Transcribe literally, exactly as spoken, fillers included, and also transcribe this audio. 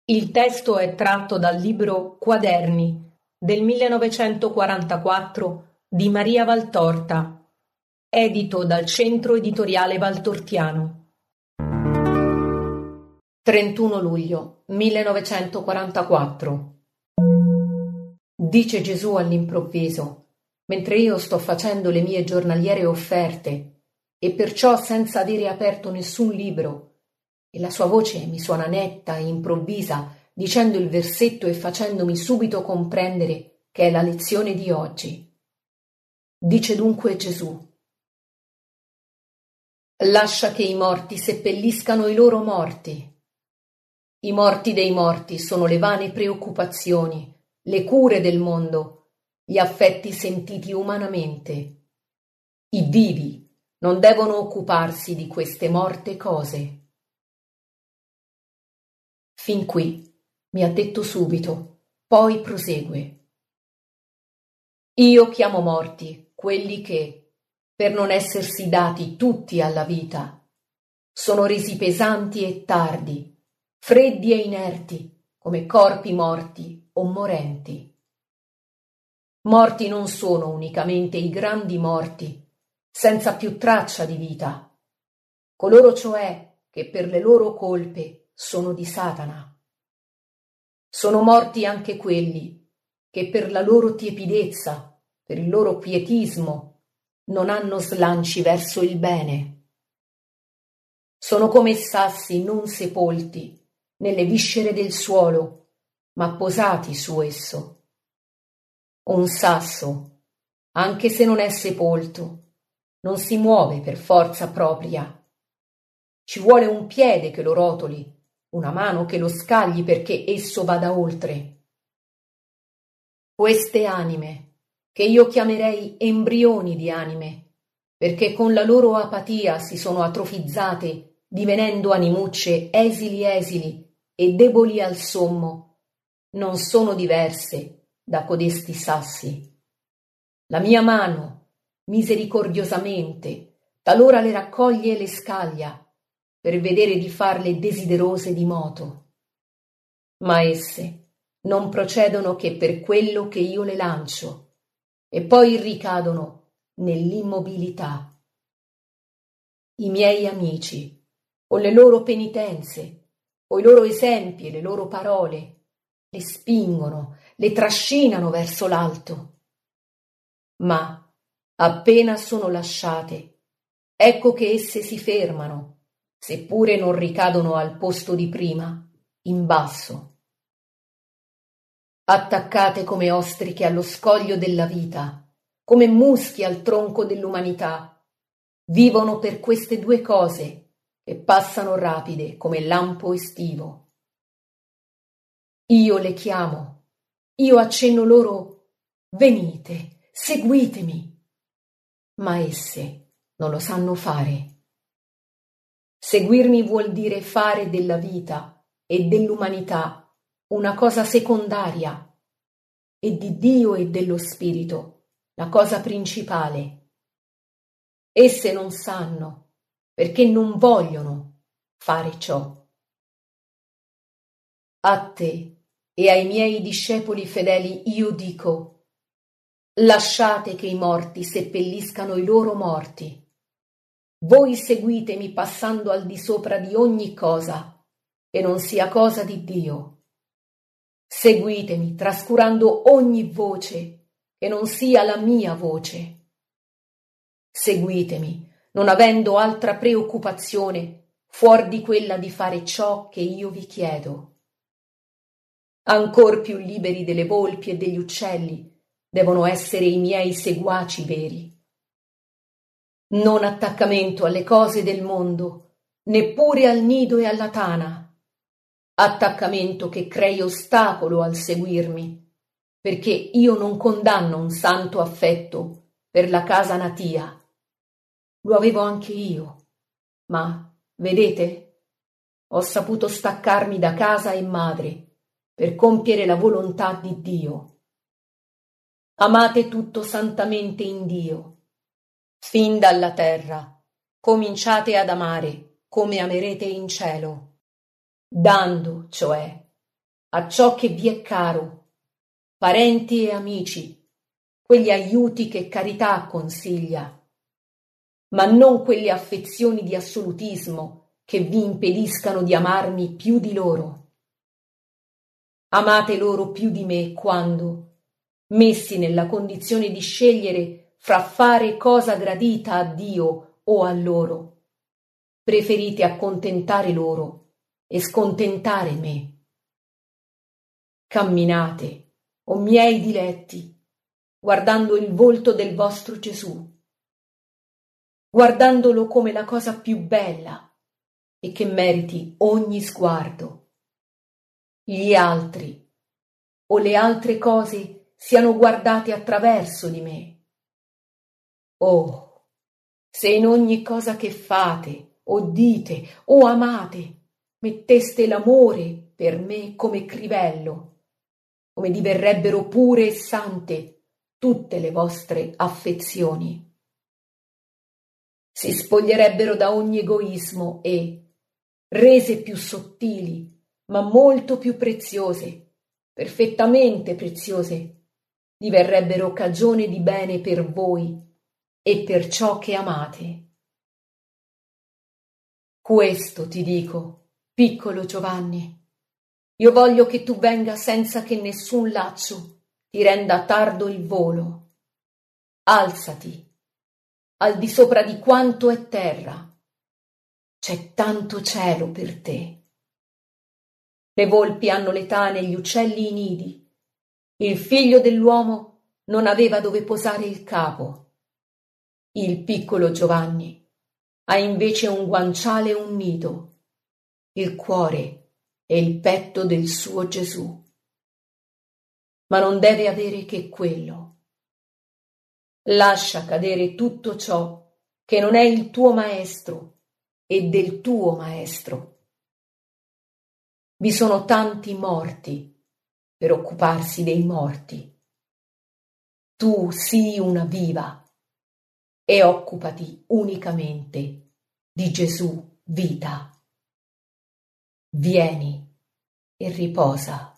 Il testo è tratto dal libro Quaderni del millenovecentoquarantaquattro di Maria Valtorta, edito dal Centro Editoriale Valtortiano. trentuno luglio millenovecentoquarantaquattro. Dice Gesù all'improvviso, mentre io sto facendo le mie giornaliere offerte e perciò senza avere aperto nessun libro, e la sua voce mi suona netta e improvvisa, dicendo il versetto e facendomi subito comprendere che è la lezione di oggi. Dice dunque Gesù: lascia che i morti seppelliscano i loro morti. I morti dei morti sono le vane preoccupazioni, le cure del mondo, gli affetti sentiti umanamente. I vivi non devono occuparsi di queste morte cose. Fin qui mi ha detto subito, poi prosegue. Io chiamo morti quelli che, per non essersi dati tutti alla vita, sono resi pesanti e tardi, freddi e inerti, come corpi morti o morenti. Morti non sono unicamente i grandi morti, senza più traccia di vita, coloro cioè che per le loro colpe sono di Satana. Sono morti anche quelli che per la loro tiepidezza, per il loro pietismo, non hanno slanci verso il bene. Sono come sassi non sepolti nelle viscere del suolo, ma posati su esso. Un sasso, anche se non è sepolto, non si muove per forza propria. Ci vuole un piede che lo rotoli, una mano che lo scagli perché esso vada oltre. Queste anime, che io chiamerei embrioni di anime, perché con la loro apatia si sono atrofizzate, divenendo animucce esili esili e deboli al sommo, non sono diverse da codesti sassi. La mia mano, misericordiosamente, talora le raccoglie e le scaglia, per vedere di farle desiderose di moto. Ma esse non procedono che per quello che io le lancio, e poi ricadono nell'immobilità. I miei amici, con le loro penitenze, con i loro esempi e le loro parole, le spingono, le trascinano verso l'alto. Ma, appena sono lasciate, ecco che esse si fermano, seppure non ricadono al posto di prima, in basso. Attaccate come ostriche allo scoglio della vita, come muschi al tronco dell'umanità, vivono per queste due cose che passano rapide come lampo estivo. Io le chiamo, io accenno loro, venite, seguitemi, ma esse non lo sanno fare. Seguirmi vuol dire fare della vita e dell'umanità una cosa secondaria e di Dio e dello Spirito la cosa principale. Esse non sanno perché non vogliono fare ciò. A te e ai miei discepoli fedeli io dico: lasciate che i morti seppelliscano i loro morti. Voi seguitemi passando al di sopra di ogni cosa, che non sia cosa di Dio. Seguitemi trascurando ogni voce, che non sia la mia voce. Seguitemi, non avendo altra preoccupazione fuor di quella di fare ciò che io vi chiedo. Ancor più liberi delle volpi e degli uccelli devono essere i miei seguaci veri. Non attaccamento alle cose del mondo, neppure al nido e alla tana. Attaccamento che crei ostacolo al seguirmi, perché io non condanno un santo affetto per la casa natia. Lo avevo anche io, ma, vedete, ho saputo staccarmi da casa e madre per compiere la volontà di Dio. Amate tutto santamente in Dio. Fin dalla terra, cominciate ad amare come amerete in cielo, dando, cioè, a ciò che vi è caro, parenti e amici, quegli aiuti che carità consiglia, ma non quelle affezioni di assolutismo che vi impediscano di amarmi più di loro. Amate loro più di me quando, messi nella condizione di scegliere fra fare cosa gradita a Dio o a loro, preferite accontentare loro e scontentare me. Camminate, o miei diletti, guardando il volto del vostro Gesù, guardandolo come la cosa più bella e che meriti ogni sguardo. Gli altri o le altre cose siano guardate attraverso di me. Oh, se in ogni cosa che fate, o dite, o amate, metteste l'amore per me come crivello, come diverrebbero pure e sante tutte le vostre affezioni. Si spoglierebbero da ogni egoismo e, rese più sottili, ma molto più preziose, perfettamente preziose, diverrebbero cagione di bene per voi e per ciò che amate. Questo ti dico, piccolo Giovanni. Io voglio che tu venga senza che nessun laccio ti renda tardo il volo. Alzati, al di sopra di quanto è terra. C'è tanto cielo per te. Le volpi hanno le tane e gli uccelli i nidi. Il figlio dell'uomo non aveva dove posare il capo. Il piccolo Giovanni ha invece un guanciale e un nido, il cuore e il petto del suo Gesù. Ma non deve avere che quello. Lascia cadere tutto ciò che non è il tuo maestro e del tuo maestro. Vi sono tanti morti per occuparsi dei morti. Tu sii una viva e occupati unicamente di Gesù vita. Vieni e riposa.